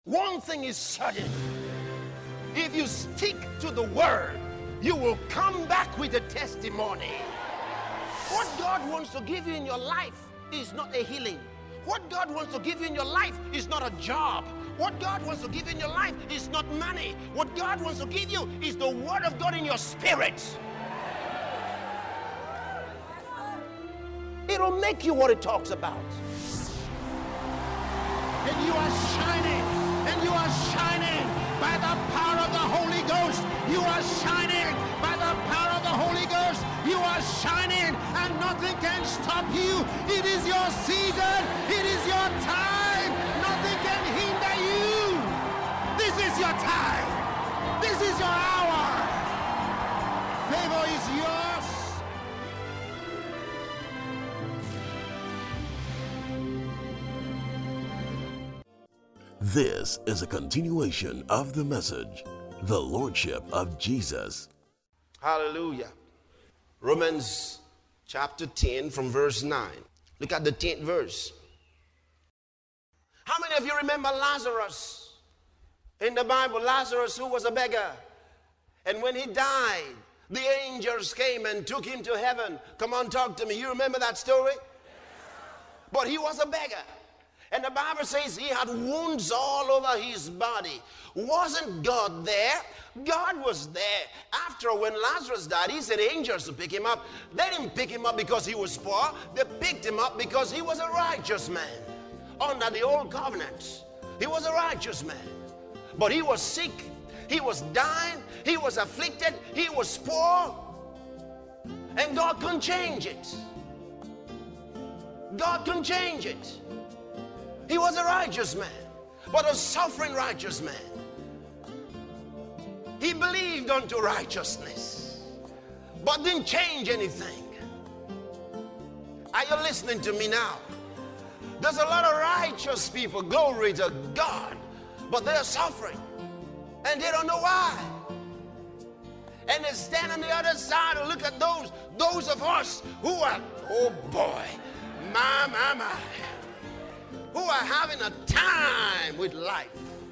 One thing is certain. If you stick to the word, you will come back with a testimony. What God wants to give you in your life is not a healing. What God wants to give you in your life is not a job. What God wants to give you in your life is not money. What God wants to give you is the word of God in your spirit. It'll make you what it talks about. And you are shining. And you are shining by the power of the Holy Ghost. You are shining by the power of the Holy Ghost. You are shining and nothing can stop you. It is your season. It is your time. Nothing can hinder you. This is your time. This is your hour. Favor is yours. This is a continuation of the message, The Lordship of Jesus. Hallelujah. Romans chapter 10 from verse 9. Look at the 10th verse. How many of you remember Lazarus? In the Bible, Lazarus, who was a beggar. And when he died, the angels came and took him to heaven. Come on, talk to me. You remember that story? But he was a beggar. And the Bible says he had wounds all over his body. Wasn't God there? God was there. After when Lazarus died, he sent angels to pick him up. They didn't pick him up because he was poor. They picked him up because he was a righteous man. Under the old covenant, he was a righteous man. But he was sick. He was dying. He was afflicted. He was poor. And God can change it. God can change it. He was a righteous man, but a suffering righteous man. He believed unto righteousness, but didn't change anything. Are you listening to me now? There's a lot of righteous people, glory to God, but they're suffering, and they don't know why. And they stand on the other side and look at those of us who are, oh boy, my, who are having a time with life.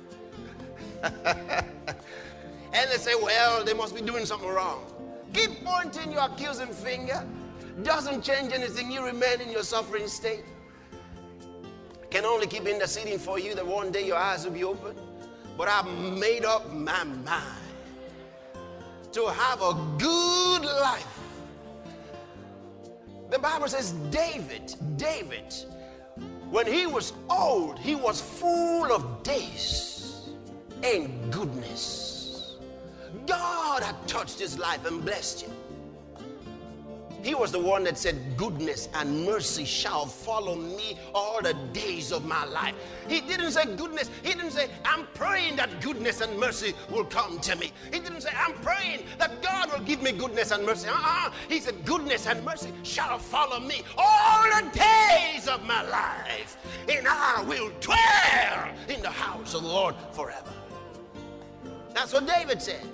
And they say, well, they must be doing something wrong. Keep pointing your accusing finger. Doesn't change anything. You remain in your suffering state. Can only keep interceding for you that one day your eyes will be open. But I've made up my mind to have a good life. The Bible says David, when he was old, he was full of days and goodness. God had touched his life and blessed him. He was the one that said, goodness and mercy shall follow me all the days of my life. He didn't say goodness. He didn't say, I'm praying that goodness and mercy will come to me. He didn't say, I'm praying that God will give me goodness and mercy. He said, goodness and mercy shall follow me all the days of my life. And I will dwell in the house of the Lord forever. That's what David said.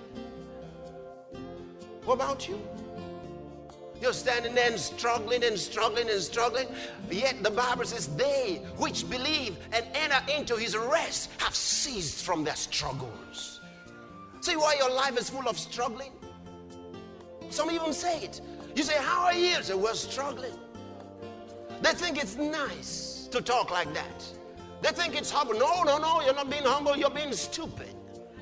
What about you? You're standing there and struggling and struggling and struggling. Yet the Bible says, they which believe and enter into his rest have ceased from their struggles. See why your life is full of struggling? Some even say it. You say, how are you? Say, we're struggling. They think it's nice to talk like that. They think it's humble. No, you're not being humble, you're being stupid.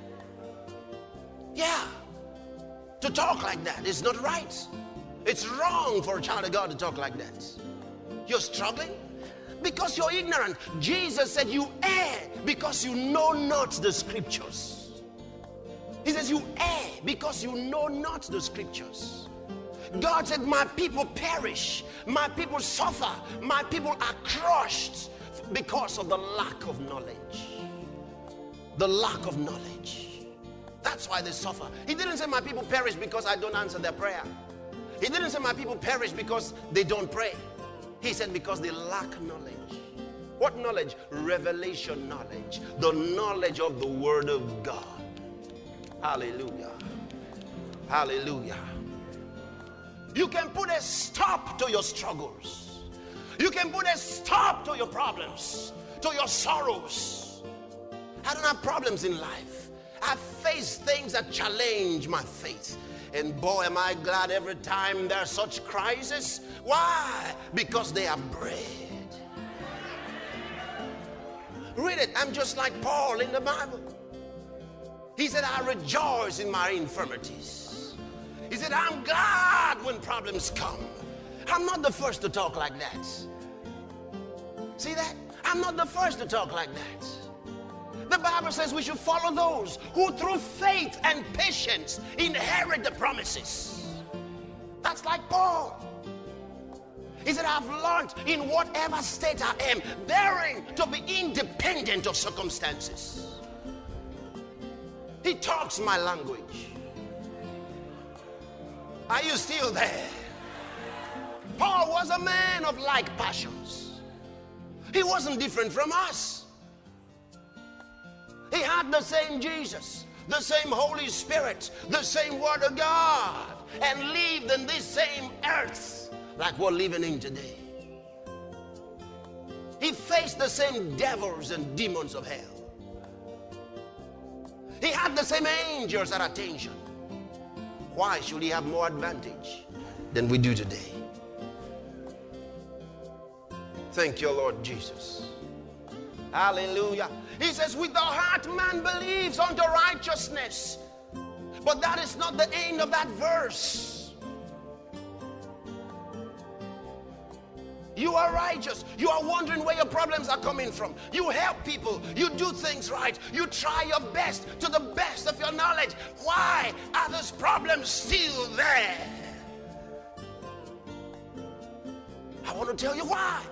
Yeah. To talk like that is not right. It's wrong for a child of God to talk like that. You're struggling because you're ignorant. Jesus said you err because you know not the scriptures. He says you err because you know not the scriptures. God said my people perish, my people suffer, my people are crushed because of the lack of knowledge. The lack of knowledge. That's why they suffer. He didn't say my people perish because I don't answer their prayer. He didn't say my people perish because they don't pray. He said because they lack knowledge. What knowledge? Revelation knowledge. The knowledge of the Word of God. Hallelujah. Hallelujah. You can put a stop to your struggles. You can put a stop to your problems, to your sorrows. I don't have problems in life. I face things that challenge my faith. And boy, am I glad every time there's such crisis. Why? Because they are bread. Read it. I'm just like Paul in the Bible. He said, I rejoice in my infirmities. He said, I'm glad when problems come. I'm not the first to talk like that. See that? I'm not the first to talk like that. The Bible says we should follow those who through faith and patience inherit the promises. That's like Paul. He said, I've learned in whatever state I am, bearing to be independent of circumstances. He talks my language. Are you still there? Paul was a man of like passions. He wasn't different from us. He had the same Jesus, the same Holy Spirit, the same Word of God, and lived in this same earth like we're living in today. He faced the same devils and demons of hell. He had the same angels at attention. Why should he have more advantage than we do today? Thank you, Lord Jesus. Hallelujah. He says, with the heart man believes unto righteousness. But that is not the end of that verse. You are righteous. You are wondering where your problems are coming from. You help people. You do things right. You try your best to the best of your knowledge. Why are those problems still there? I want to tell you why.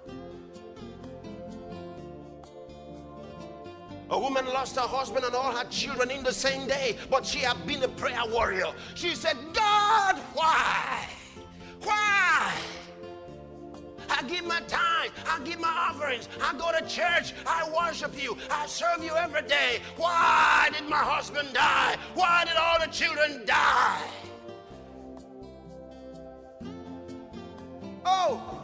A woman lost her husband and all her children in the same day, but she had been a prayer warrior. She said, God, why? Why? I give my time, I give my offerings, I go to church, I worship you, I serve you every day. Why did my husband die? Why did all the children die? Oh,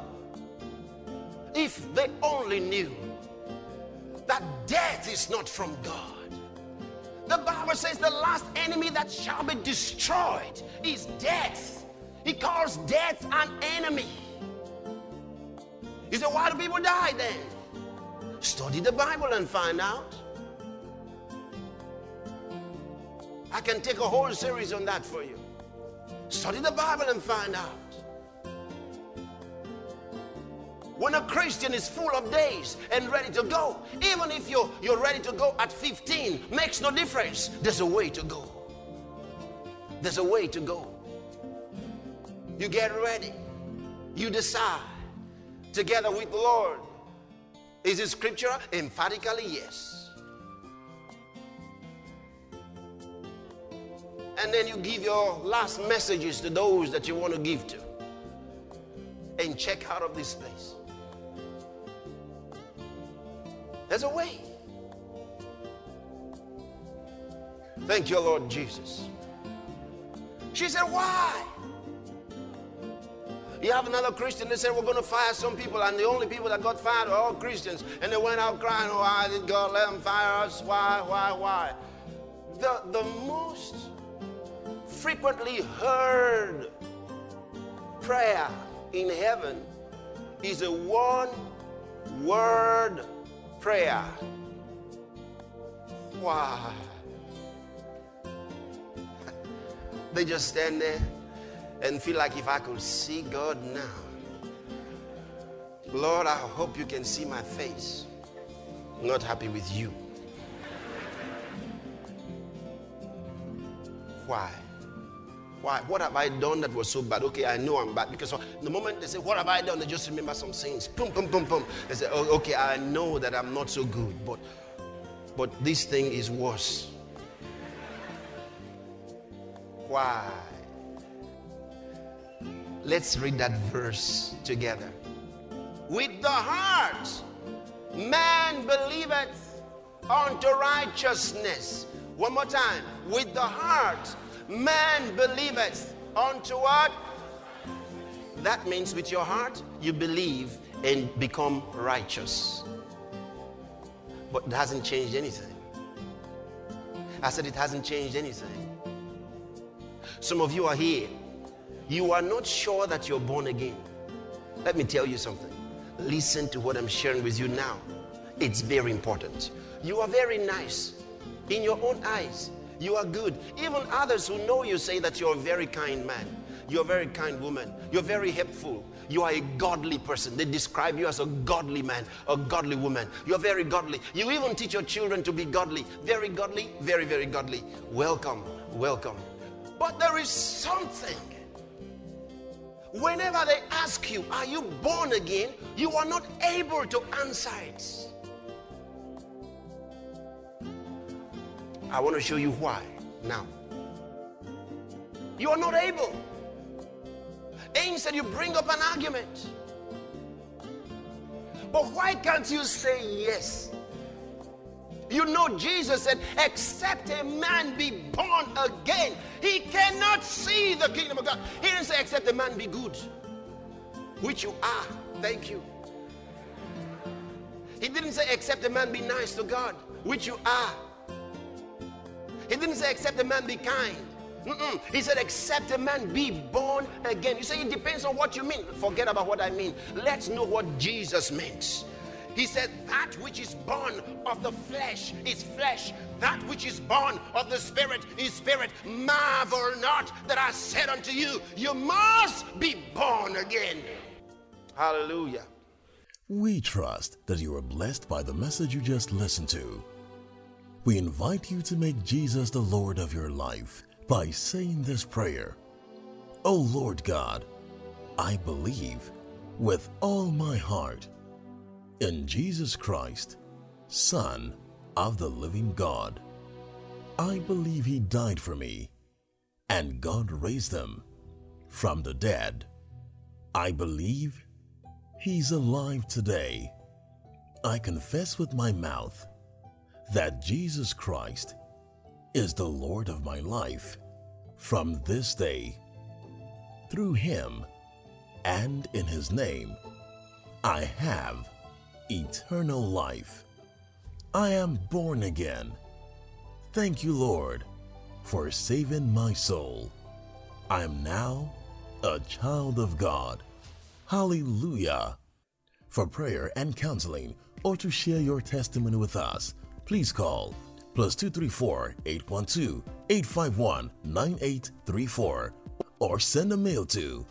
if they only knew that death is not from God. The Bible says the last enemy that shall be destroyed is death. He calls death an enemy. You say, why do people die then? Study the Bible and find out. I can take a whole series on that for you. Study the Bible and find out. When a Christian is full of days and ready to go, even if you're ready to go at 15, makes no difference. There's a way to go. There's a way to go. You get ready. You decide. Together with the Lord. Is it scripture? Emphatically, yes. And then you give your last messages to those that you want to give to. And check out of this place. There's a way. Thank you, Lord Jesus. She said, why? You have another Christian, they said, we're going to fire some people, and the only people that got fired are all Christians. And they went out crying, why did God let them fire us? Why? The most frequently heard prayer in heaven is a one-word prayer. Why? They just stand there and feel like, if I could see God now, Lord, I hope you can see my face. I'm not happy with you. Why? What have I done that was so bad? Okay, I know I'm bad. Because the moment they say, what have I done? They just remember some things. Boom, boom, boom, boom. They say, oh, okay, I know that I'm not so good. But this thing is worse. Why? Let's read that verse together. With the heart, man believeth unto righteousness. One more time. With the heart, man believeth unto what? That means with your heart, you believe and become righteous. But it hasn't changed anything. I said it hasn't changed anything. Some of you are here. You are not sure that you're born again. Let me tell you something. Listen to what I'm sharing with you now. It's very important. You are very nice. In your own eyes, you are good. Even others who know you say that you're a very kind man. You're a very kind woman. You're very helpful. You are a godly person. They describe you as a godly man, a godly woman. You're very godly. You even teach your children to be godly. Very godly, very, very godly. Welcome, welcome. But there is something. Whenever they ask you, are you born again? You are not able to answer it. I want to show you why now. You are not able. Instead, you bring up an argument. But why can't you say yes? You know, Jesus said, except a man be born again, he cannot see the kingdom of God. He didn't say, except a man be good, which you are. Thank you. He didn't say, except a man be nice to God, which you are. He didn't say, except a man be kind. He said, except a man be born again. You say, it depends on what you mean. Forget about what I mean. Let's know what Jesus meant. He said, that which is born of the flesh is flesh. That which is born of the spirit is spirit. Marvel not that I said unto you, you must be born again. Hallelujah. We trust that you are blessed by the message you just listened to. We invite you to make Jesus the Lord of your life by saying this prayer. O Lord God, I believe with all my heart in Jesus Christ, Son of the living God. I believe he died for me and God raised him from the dead. I believe he's alive today. I confess with my mouth that Jesus Christ is the Lord of my life from this day. Through him and in his name, I have eternal life. I am born again. Thank you, Lord, for saving my soul. I am now a child of God. Hallelujah. For prayer and counseling or to share your testimony with us, please call +234 812 851 9834 or send a mail to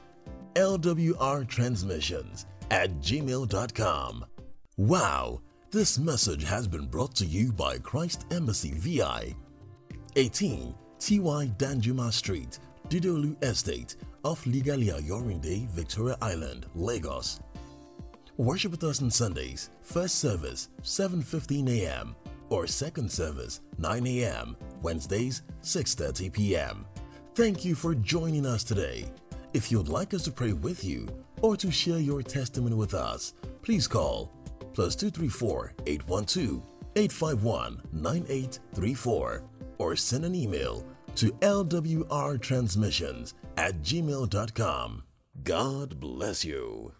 lwrtransmissions@gmail.com. Wow, this message has been brought to you by Christ Embassy VI, 18 T.Y. Danjuma Street, Didolu Estate, off Ligalia Yorinde, Victoria Island, Lagos. Worship with us on Sundays, first service 7:15 a.m. or second service 9 a.m. Wednesdays 6:30 p.m. Thank you for joining us today. If you'd like us to pray with you or to share your testimony with us, please call +234 812 851 9834 or send an email to lwrtransmissions@gmail.com. God bless you.